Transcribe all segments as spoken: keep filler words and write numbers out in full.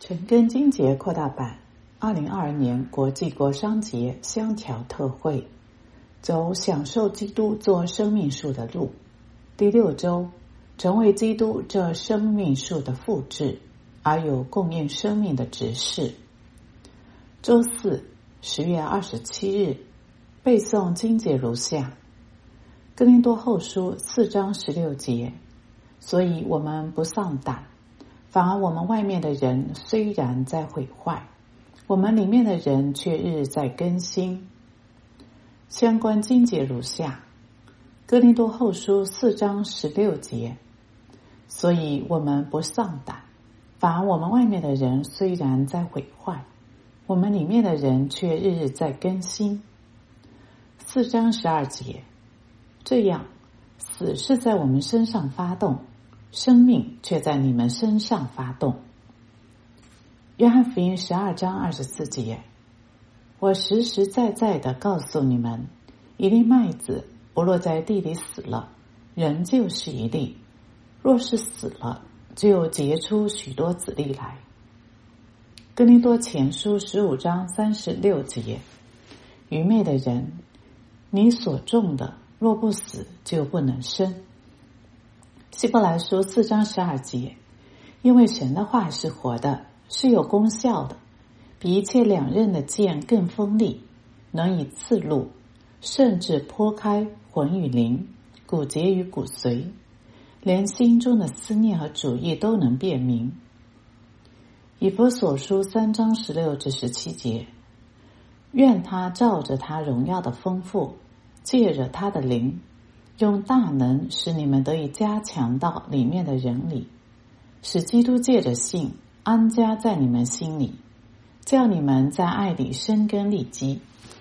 陈根金节扩大版二零二二年国际国商节香条特惠，走享受基督做生命树的路。第六周，成为基督这生命树的复制，而有供应生命的执事。周四，十月二十七日，背诵经节如下：哥林多后书四章十六节，所以我们不丧胆，反而我们外面的人虽然在毁坏，我们里面的人却日日在更新。相关经节如下：哥林多后书四章十六节，所以我们不丧胆，反而我们外面的人虽然在毁坏，我们里面的人却日日在更新。四章十二节，这样死是在我们身上发动，生命却在你们身上发动。约翰福音十二章二十四节，我实实在在的告诉你们，一粒麦子不落在地里死了，仍旧是一粒；若是死了，就结出许多子粒来。哥林多前书十五章三十六节，愚昧的人，你所种的若不死，就不能生。希伯来书四章十二节，因为神的话是活的，是有功效的，比一切两刃的剑更锋利，能以刺入，甚至剖开魂与灵，骨节与骨髓，连心中的思念和主意都能辨明。以弗所书三章十六至十七节，愿他照着他荣耀的丰富，借着他的灵，用大能使你们得以加强到里面的人里，使基督借着信安家在你们心里，叫你们在爱里生根立基。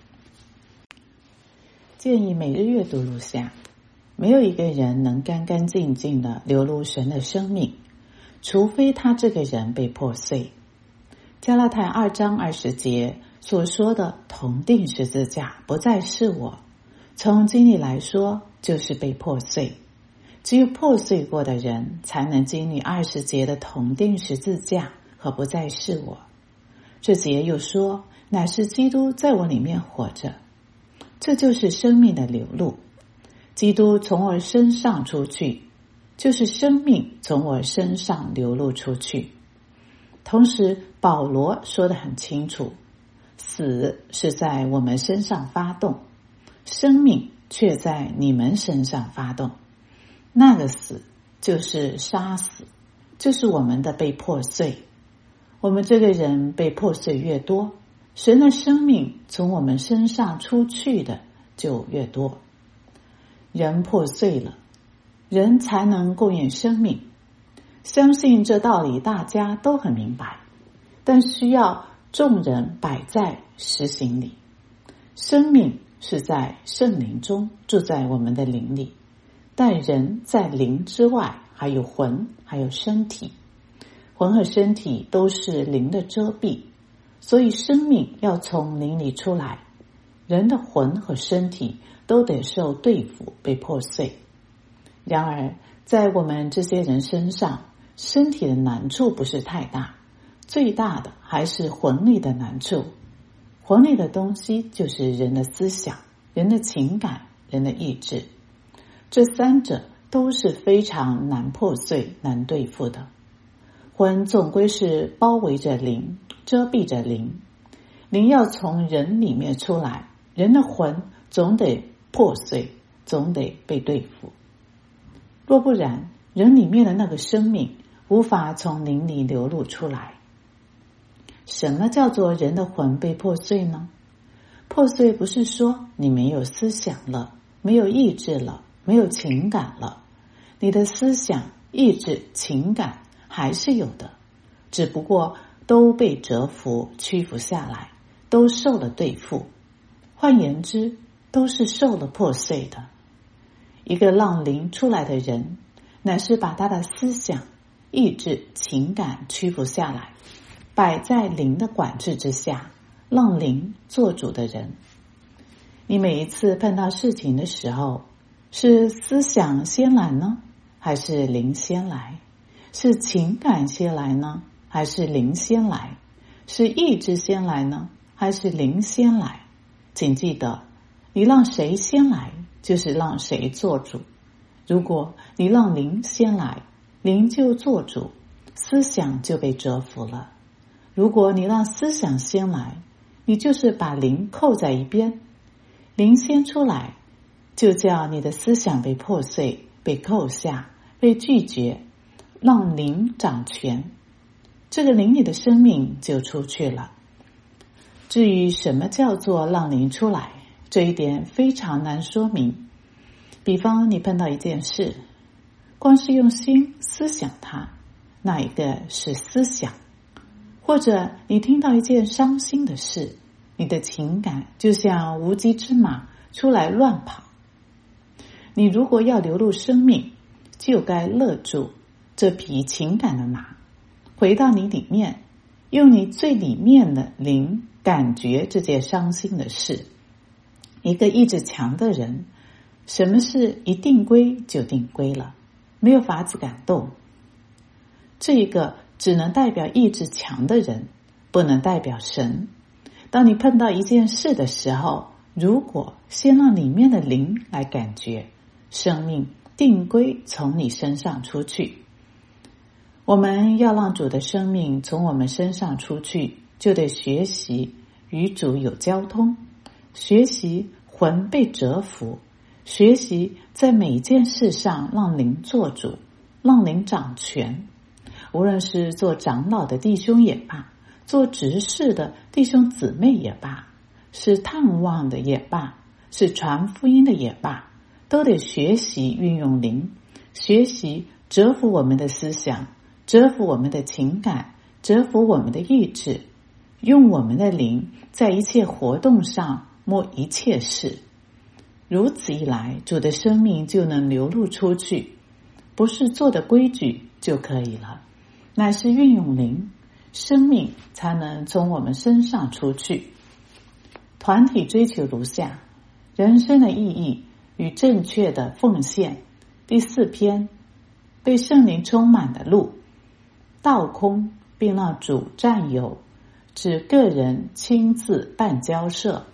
建议每日阅读如下：没有一个人能干干净净的流露神的生命，除非他这个人被破碎。加拉太二章二十节所说的同定十字架不再是我，从经历来说就是被破碎。只有破碎过的人才能经历二十节的同定十字架和不再是我。这节又说，乃是基督在我里面活着，这就是生命的流露。基督从我身上出去，就是生命从我身上流露出去。同时保罗说得很清楚，死是在我们身上发动，生命却在你们身上发动。那个死就是杀死，就是我们的被破碎。我们这个人被破碎越多，神的生命从我们身上出去的就越多。人破碎了，人才能供应生命。相信这道理大家都很明白，但需要众人摆在实行里。生命是在圣灵中住在我们的灵里，但人在灵之外还有魂，还有身体。魂和身体都是灵的遮蔽，所以生命要从灵里出来。人的魂和身体都得受对付，被破碎。然而在我们这些人身上，身体的难处不是太大，最大的还是魂里的难处。魂里的东西就是人的思想、人的情感、人的意志，这三者都是非常难破碎、难对付的。魂总归是包围着灵，遮蔽着灵，灵要从人里面出来，人的魂总得破碎，总得被对付。若不然，人里面的那个生命无法从灵里流露出来。什么叫做人的魂被破碎呢？破碎不是说你没有思想了，没有意志了，没有情感了。你的思想、意志、情感还是有的，只不过都被折服、屈服下来，都受了对付。换言之，都是受了破碎的。一个让灵出来的人，乃是把他的思想、意志、情感屈服下来，摆在灵的管制之下，让灵做主的人。你每一次碰到事情的时候，是思想先来呢，还是灵先来？是情感先来呢， 还是灵先来？是意志先来呢，还是灵先来？请记得，你让谁先来，就是让谁做主。如果你让灵先来，灵就做主，思想就被折服了。如果你让思想先来，你就是把灵扣在一边。灵先出来，就叫你的思想被破碎，被扣下，被拒绝，让灵掌权。这个灵里的生命就出去了。至于什么叫做让灵出来，这一点非常难说明。比方你碰到一件事，光是用心思想它，那一个是思想。或者你听到一件伤心的事，你的情感就像无稽之马出来乱跑。你如果要流露生命，就该勒住这匹情感的马，回到你里面，用你最里面的灵感觉这件伤心的事。一个意志强的人，什么事一定归就定归了，没有法子感动。这一个只能代表意志强的人，不能代表神。当你碰到一件事的时候，如果先让里面的灵来感觉，生命定归从你身上出去。我们要让主的生命从我们身上出去，就得学习与主有交通，学习魂被折服，学习在每件事上让灵做主，让灵掌权。无论是做长老的弟兄也罢，做执事的弟兄姊妹也罢，是探望的也罢，是传福音的也罢，都得学习运用灵，学习折服我们的思想，折服我们的情感，折服我们的意志，用我们的灵在一切活动上摸一切事。如此一来，主的生命就能流露出去，不是做的规矩就可以了，乃是运用灵，生命才能从我们身上出去。团体追求如下：人生的意义与正确的奉献。第四篇，被圣灵充满的路，倒空并让主占有，指个人亲自办交涉。